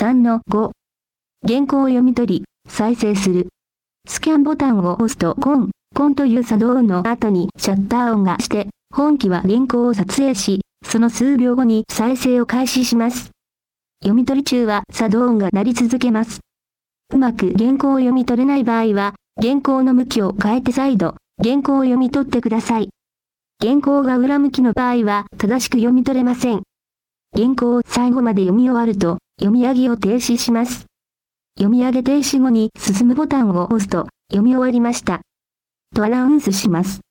3-5。原稿を読み取り、再生する。スキャンボタンを押すとコンという作動の後にシャッター音がして、本機は原稿を撮影し、その数秒後に再生を開始します。読み取り中は作動音が鳴り続けます。うまく原稿を読み取れない場合は、原稿の向きを変えて再度、原稿を読み取ってください。原稿が裏向きの場合は正しく読み取れません。原稿を最後まで読み終わると、読み上げを停止します。読み上げ停止後に進むボタンを押すと、読み終わりました。とアナウンスします。